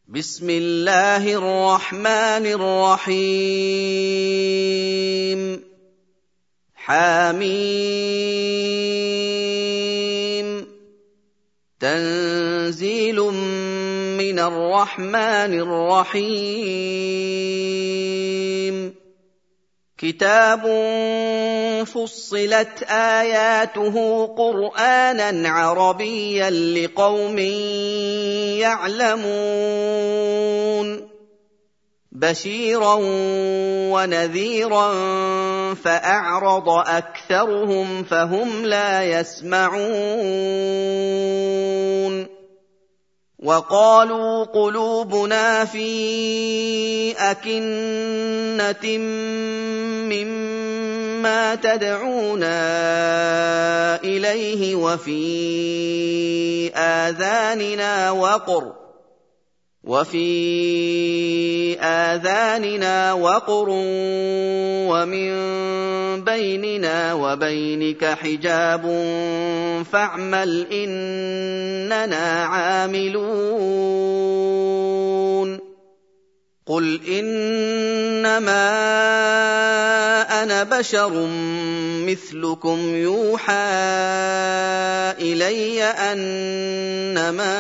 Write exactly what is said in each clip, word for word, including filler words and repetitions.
بسم الله الرحمن الرحيم حميم تنزيل من الرحمن الرحيم كتاب فصلت آياته قرآناً عربياً لقوم يعلمون بشيراً ونذيراً فأعرض أكثرهم فهم لا يسمعون وقالوا قلوبنا في أكنة مما تدعونا إليه وفي آذاننا وقر وفي آذاننا وقر ومن بيننا وبينك حجاب فاعمل إننا عاملون قل إنما أنا بشر مثلكم يوحى إلي أنما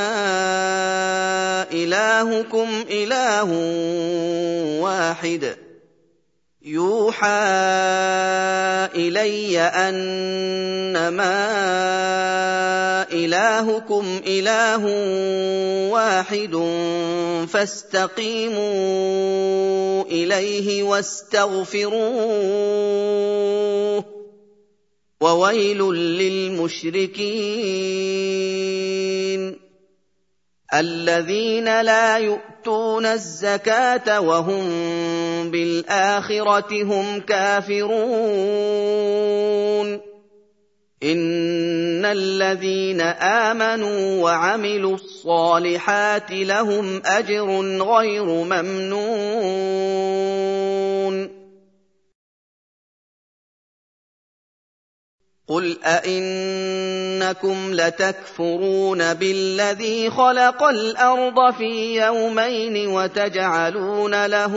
إلهكم إله واحد يوحى إلي أنما إلهكم إله واحد فاستقيموا إليه واستغفروه وويل للمشركين الذين لا يؤتون الزكاة وهم بالآخرة هم كافرون إن الذين آمنوا وعملوا الصالحات لهم أجر غير ممنون قل أئنكم لتكفرون بالذي خلق الأرض في يومين وتجعلون له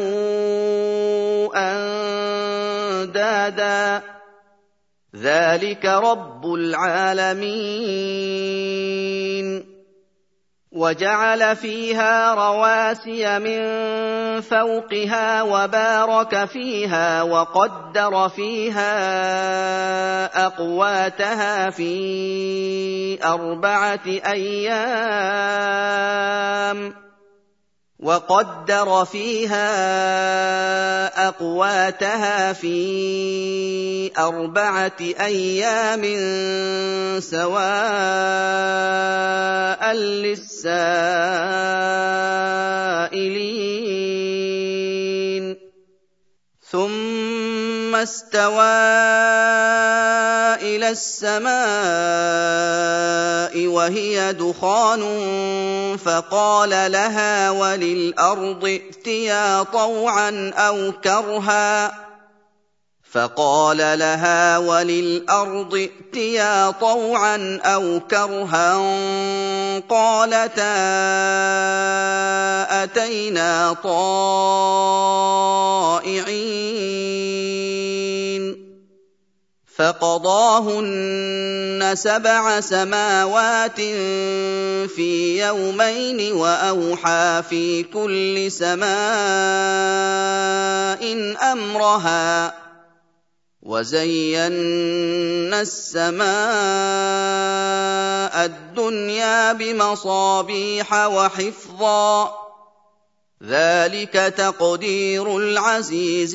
أندادا ذلك رب العالمين وجعل فيها رواسي من فوقها وبارك فيها وقدر فيها أقواتها في أربعة أيام وقدر فيها أقواتها في أربعة أيام سواء للسائلين ثم استوى إلى السماء وهي دخان فقال لها وللأرض ائتيا طوعا أو كرها فقال لها وللأرض ائتيا طوعا أو كرها قالتا أتينا طائعين فقضاهن سبع سماوات في يومين وأوحى في كل سماء أمرها وزينا السماء الدنيا بمصابيح وحفظا ذلك تقدير العزيز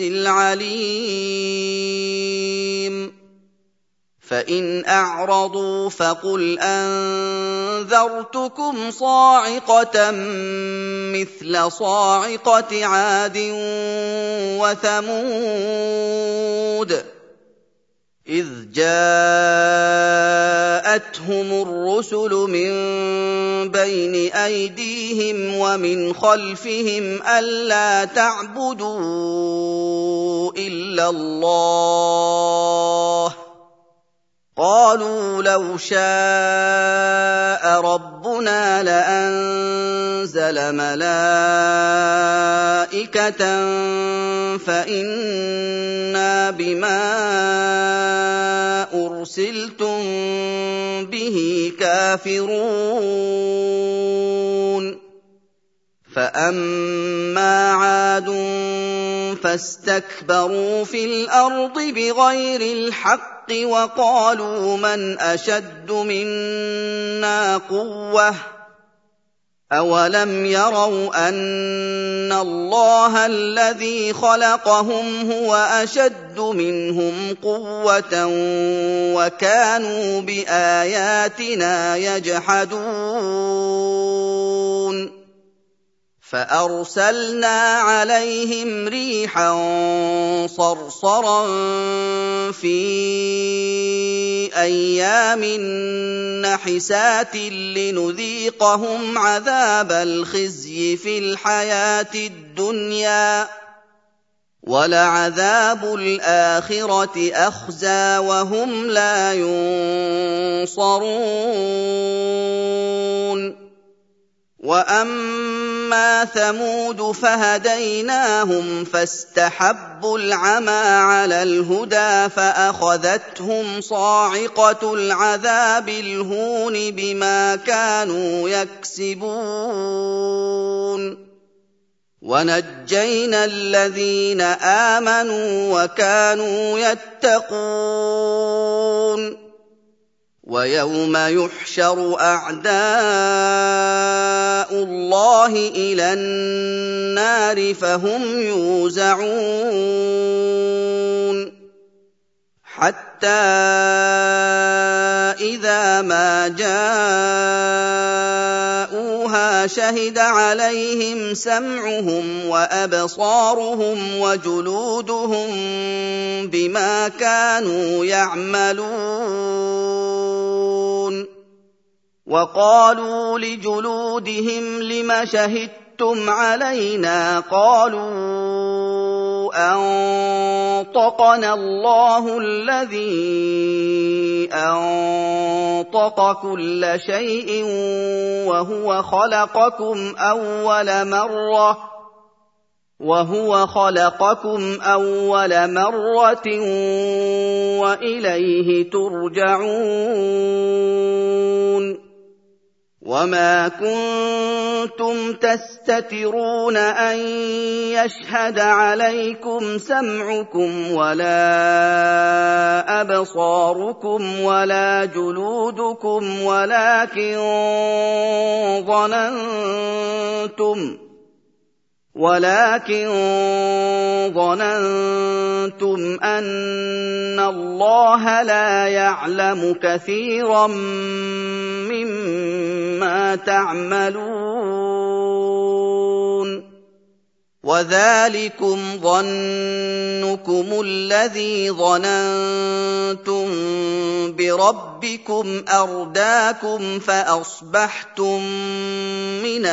العليم فإن أعرضوا فقل أنذرتكم صاعقة مثل صاعقة عاد وثمود إذ جاءتهم الرسل من بين أيديهم ومن خلفهم ألا تعبدوا إلا الله قالوا لو شاء ربنا لأنزل ملائكة فإنا بما أرسلتم به كافرون فأما عاد فاستكبروا في الأرض بغير الحق وقالوا من أشد منا قوة أولم يروا أن الله الذي خلقهم هو أشد منهم قوة وكانوا بآياتنا يجحدون فأرسلنا عليهم ريحا صرصرا في أيام نحسات لنذيقهم عذاب الخزي في الحياة الدنيا ولعذاب الآخرة أخزى وهم لا ينصرون وأما ثمود فهديناهم فاستحبوا العمى على الهدى فأخذتهم صاعقة العذاب الهون بما كانوا يكسبون ونجينا الذين آمنوا وكانوا يتقون ويوم يحشر أعداء الله إلى النار فهم يوزعون حتى إذا ما جاءوها شهد عليهم سمعهم وأبصارهم وجلودهم بما كانوا يعملون وقالوا لجلودهم لم شهدتم علينا قالوا أنطقنا الله الذي أنطق كل شيء وهو خلقكم أول مرة وهو خلقكم أول مرة وإليه ترجعون وما كنتم تستترون أن يشهد عليكم سمعكم ولا أبصاركم ولا جلودكم ولكن ظننتم ولكن ظننتم أن الله لا يعلم كثيرا مما تعملون وذلكم ظنكم الذي ظننتم بربكم أرداكم فأصبحتم من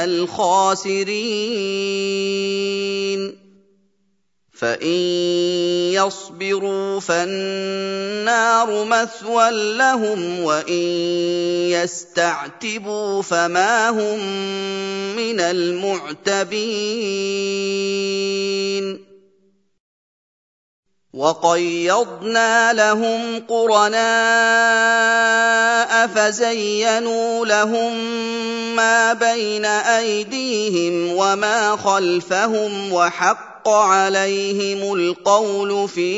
الخاسرين فإن يصبروا فالنار مثوى لهم وإن يستعتبوا فما هم من المعتبين وقيضنا لهم قرناء فزينوا لهم ما بين أيديهم وما خلفهم وحق عليهم القول في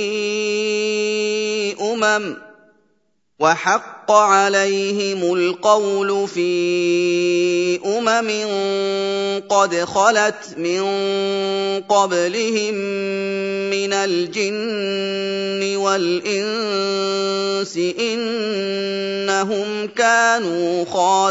أمم وحق عليهم القول في أمم قد خلت من قبلهم من الجن والإنس إنهم كانوا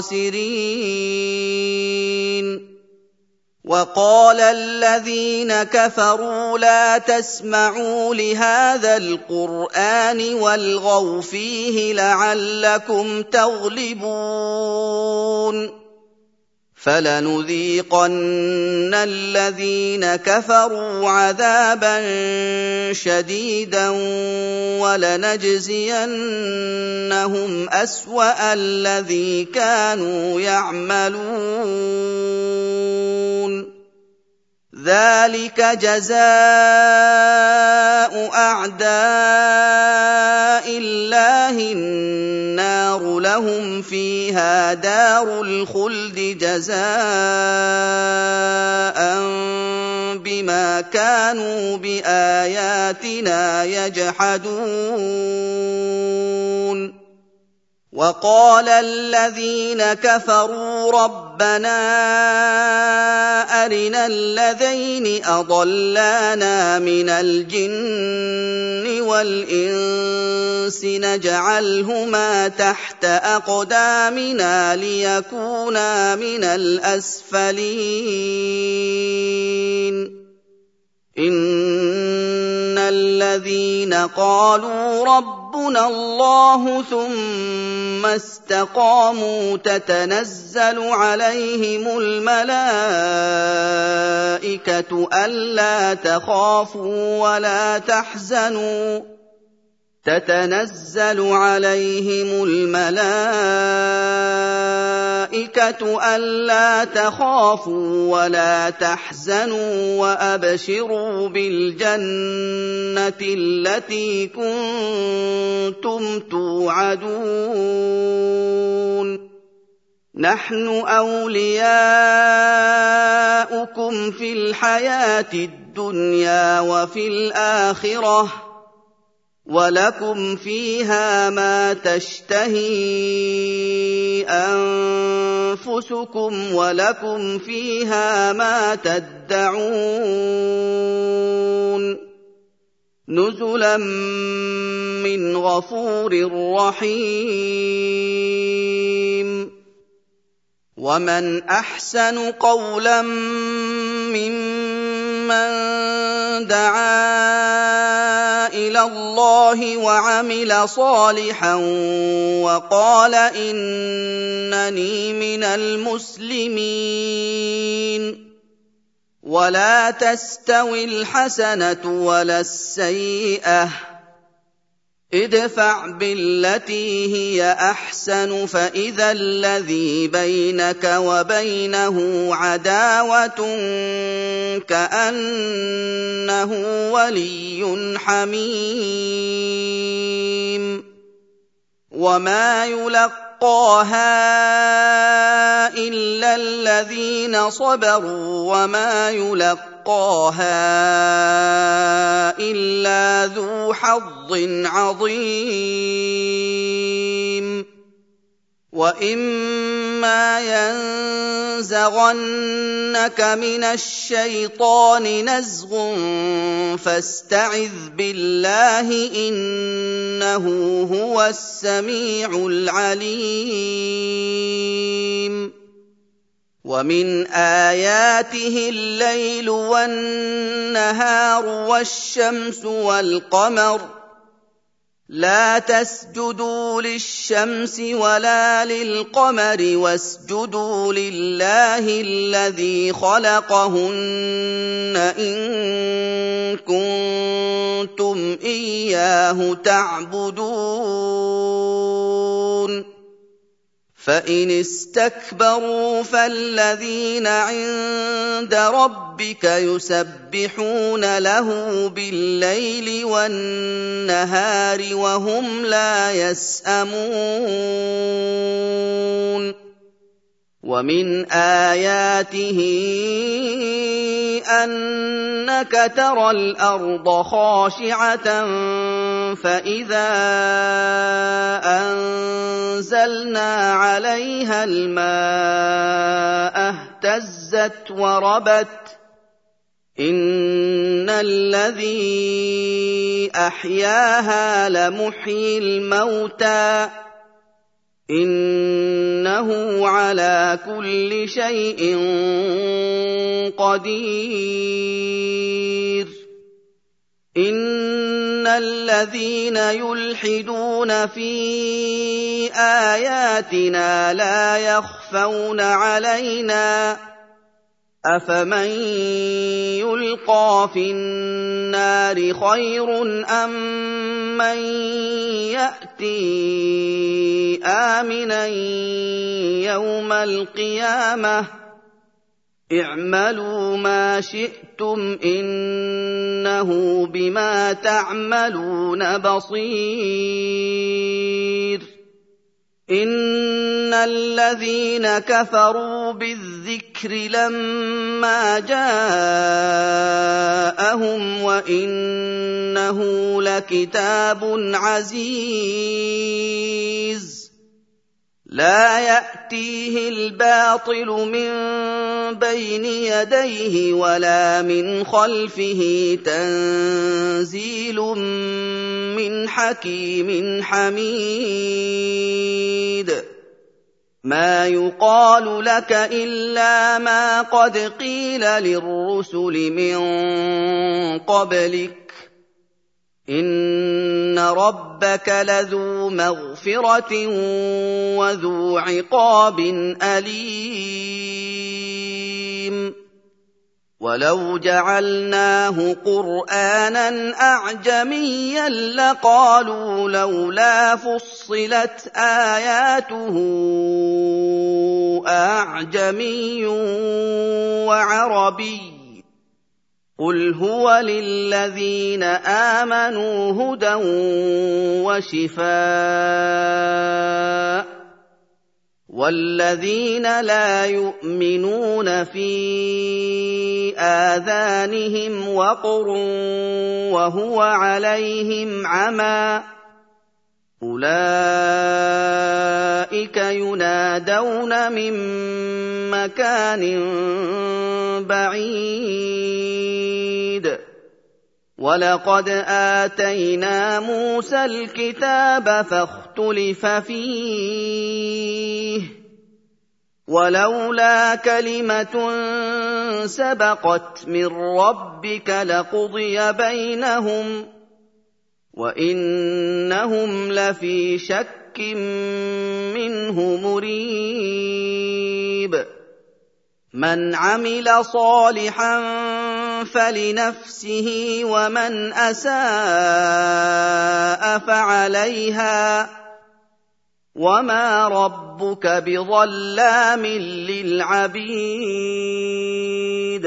خاسرين وقال الذين كفروا لا تسمعوا لهذا القرآن والغوا فيه لعلكم تغلبون فَلَنُذِيقَنَّ الَّذِينَ كَفَرُوا عَذَابًا شَدِيدًا وَلَنَجْزِيَنَّهُمْ أَسْوَأَ الَّذِي كَانُوا يَعْمَلُونَ ذَلِكَ جَزَاءُ أَعْدَاءِ اللَّهِ النَّارُ لَهُمْ فِيهَا دَارُ الْخُلْدِ جَزَاءً بِمَا كَانُوا بِآيَاتِنَا يَجْحَدُونَ وَقَالَ الَّذِينَ كَفَرُوا رَبَّنَا أَرِنَا اللَّذَيْنِ أَضَلَّانَا مِنَ الْجِنِّ وَالْإِنسِ نَجْعَلْهُمَا تَحْتَ أَقْدَامِنَا لِيَكُونَا مِنَ الْأَسْفَلِينَ إِنَّ الَّذِينَ قَالُوا رَبُّنَا اللَّهُ ثُمَّ اسْتَقَامُوا تَتَنَزَّلُ عَلَيْهِمُ الْمَلَائِكَةُ أَلَّا تَخَافُوا وَلَا تَحْزَنُوا تَتَنَزَّلُ عَلَيْهِمُ الْمَلَائِكَةُ أَلَّا تَخَافُوا وَلَا تَحْزَنُوا وَأَبْشِرُوا بِالْجَنَّةِ الَّتِي كُنتُمْ تُوعَدُونَ نَحْنُ أَوْلِيَاؤُكُمْ فِي الْحَيَاةِ الدُّنْيَا وَفِي الْآخِرَةِ وَلَكُمْ فِيهَا مَا تَشْتَهِي أَنفُسُكُمْ وَلَكُمْ فِيهَا مَا تَدَّعُونَ نُزُلًا مِّنْ غَفُورٍ رَّحِيمٍ وَمَنْ أَحْسَنُ قَوْلًا مِّمَّن دَعَا إِلَى اللَّهِ وَعَمِلَ صَالِحًا وَقَالَ إِنَّنِي مِنَ الْمُسْلِمِينَ وَلَا تَسْتَوِي الْحَسَنَةُ وَلَا السَّيِّئَةُ ادْفَعْ بِالَّتِي هِيَ أَحْسَنُ فَإِذَا الَّذِي بَيْنَكَ وَبَيْنَهُ عَدَاوَةٌ كَأَنَّهُ وَلِيٌّ حَمِيمٌ وَمَا يُلَقَّاهَا إِلَّا الَّذِينَ صَبَرُوا وَمَا يُلَقَّاهَا إِلَّا ذُو حَظٍّ عَظِيمٍ وَإِمَّا يَنزَغَنَّكَ مِنَ الشَّيْطَانِ نَزْغٌ فَاسْتَعِذْ بِاللَّهِ ۖ إِنَّهُ هُوَ السَّمِيعُ الْعَلِيمُ وَمِنْ آيَاتِهِ اللَّيْلُ وَالنَّهَارُ وَالشَّمْسُ وَالْقَمَرُ لَا تَسْجُدُوا لِلشَّمْسِ وَلَا لِلْقَمَرِ وَاسْجُدُوا لِلَّهِ الَّذِي خَلَقَهُنَّ إِن كُنتُمْ إِيَّاهُ تَعْبُدُونَ فَإِنِ اسْتَكْبَرُوا فَالَّذِينَ عِندَ رَبِّكَ يُسَبِّحُونَ لَهُ بِاللَّيْلِ وَالنَّهَارِ وَهُمْ لَا يَسْأَمُونَ وَمِنْ آيَاتِهِ أَنَّكَ تَرَى الْأَرْضَ خَاشِعَةً فَإِذَا أَنزَلْنَا عَلَيْهَا الْمَاءَ اهْتَزَّتْ وَرَبَتْ إِنَّ الَّذِي أَحْيَاهَا لَمُحْيِي الْمَوْتَىٰ إِنَّهُ عَلَىٰ كُلِّ شَيْءٍ قَدِيرٌ إِنَّ الذين يلحدون في آياتنا لا يخفون علينا أفمن يلقى في النار خير أم من يأتي آمنا يوم القيامة اعملوا ما شئتم إنه بما تعملون بصير إن الذين كفروا بالذكر لما جاءهم وإنه لكتاب عزيز لا يأتيه الباطل من بين يديه ولا من خلفه تنزيل من حكيم حميد ما يقال لك إلا ما قد قيل للرسل من قبلك إن ربك لذو مغفرة وذو عقاب أليم ولو جعلناه قرآنا أعجميا لقالوا لولا فصلت آياته أعجمي وعربي قل هو للذين آمنوا هدى وشفاء والذين لا يؤمنون في آذانهم وقر وهو عليهم عمى أولئك ينادون من مكان بعيد ولقد آتينا موسى الكتاب فاختلف فيه ولولا كلمة سبقت من ربك لقضي بينهم وإنهم لفي شك منه مريب من عمل صالحا فلنفسه ومن أساء فعليها وما ربك بظلام للعبيد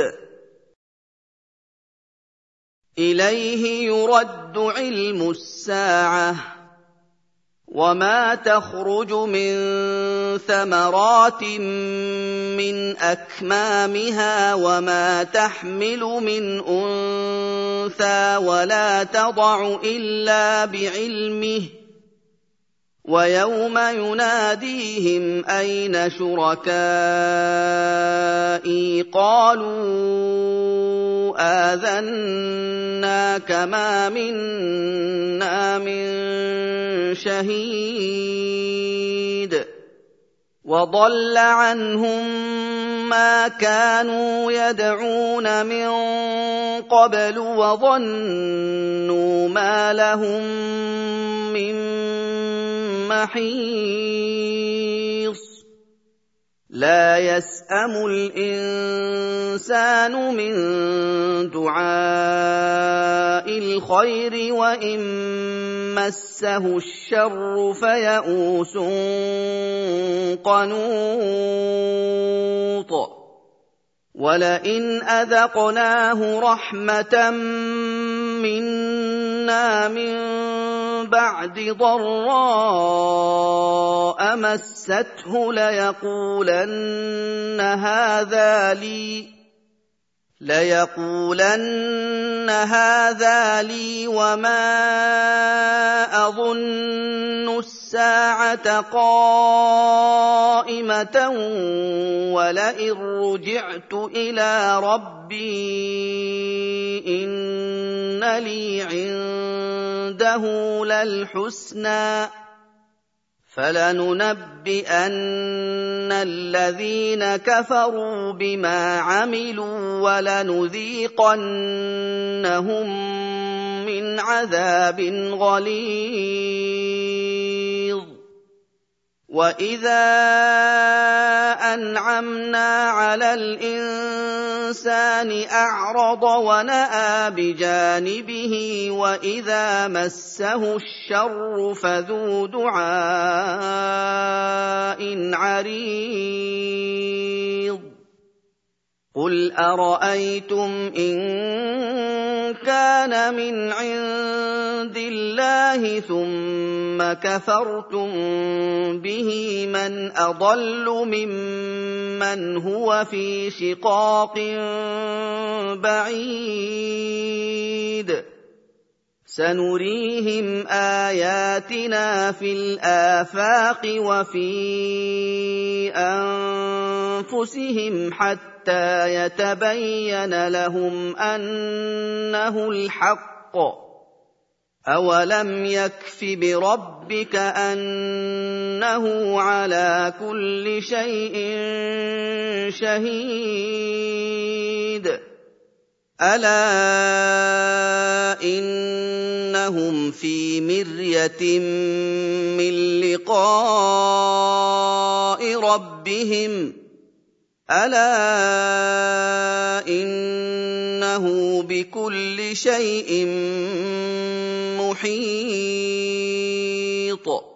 إليه يرد علم الساعة وما تخرج من ثمرات من أكمامها وما تحمل من أنثى ولا تضع إلا بعلمه ويوم يناديهم أين شركائي قالوا آذناك ما منا من شهيد وضل عنهم ما كانوا يدعون من قبل وظنوا ما لهم من محيص لا يسأم الإنسان من دعاء الخير وإن مسه الشر فيئوس قنوط ولئن أذقناه رحمة منا من بعد ضراء مسته ليقولن هذا لي ليقولن هذا لي وما أظن الساعة قائمة ولئن رجعت إلى ربي إن لي عنده للحسنى فلننبئن الذين كفروا بما عملوا ولنذيقنهم مِّنْ عَذَابٍ غَلِيظٍ وَإِذَا أَنْعَمْنَا عَلَى الْإِنسَانِ أَعْرَضَ وَنَأَىٰ بِجَانِبِهِ وَإِذَا مَسَّهُ الشَّرُّ فَذُو دُعَاءٍ عَرِيضٍ قُلْ أَرَأَيْتُمْ إِن كَانَ مِنْ عِندِ اللَّهِ ثُمَّ كَفَرْتُم بِهِ مَنْ أَضَلُّ مِمَّنْ هُوَ فِي شِقَاقٍ بَعِيدٍ سَنُرِيهِمْ آيَاتِنَا فِي الْآفَاقِ وَفِي أَنفُسِهِمْ حَتَّىٰ يَتَبَيَّنَ لَهُمْ أَنَّهُ الْحَقُّ ۗ أَوَلَمْ يَكْفِ بِرَبِّكَ أَنَّهُ عَلَىٰ كُلِّ شَيْءٍ شَهِيدٌ أَلَا إِنَّهُمْ فِي مِرْيَةٍ مِّن لِّقَاءِ رَبِّهِمْ أَلَا إِنَّهُ بِكُلِّ شَيْءٍ مُّحِيطٌ